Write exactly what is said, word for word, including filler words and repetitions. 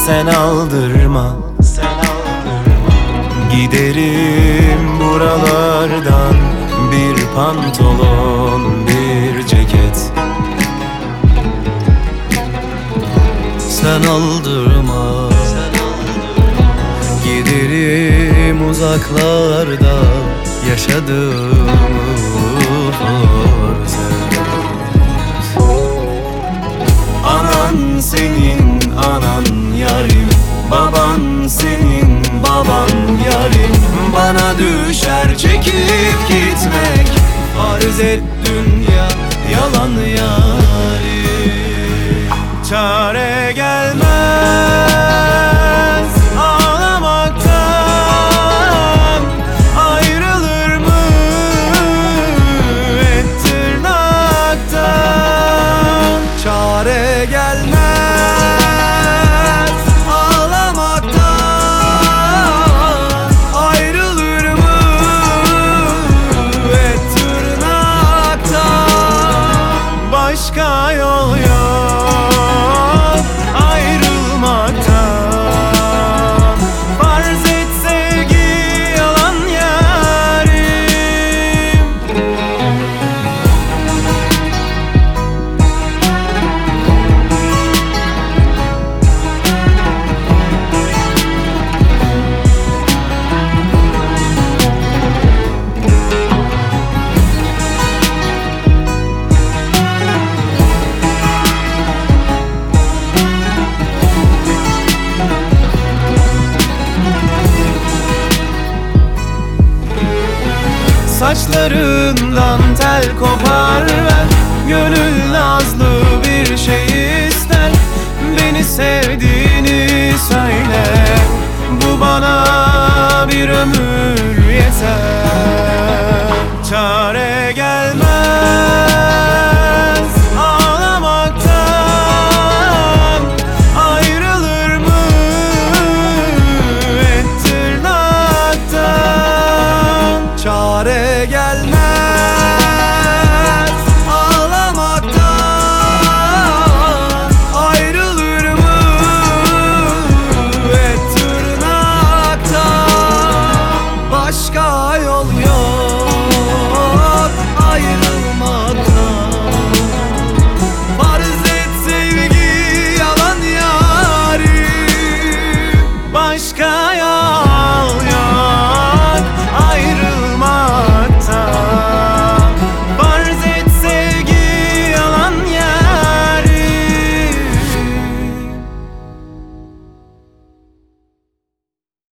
sen aldırma, sen aldırma. Giderim buralardan, bir pantolon, bir ceket. Sen aldırma, sen aldırma. Giderim uzaklarda, yaşadığım farz et. Anan senin anan yarim, baban senin baban yarim. Bana düşer çekip gitmek, farz et dünya yalan yarim. Çare gelmez ağlamaktan, ayrılır mı et tırnaktan. Çare gelmez ağlamaktan, ayrılır mı et tırnaktan. Başka yol yok Saçlarından tel kopar ver, gönül nazlı bir şey ister. Beni sevdiğini söyle, bu bana bir ömür yeter. Çare gelmez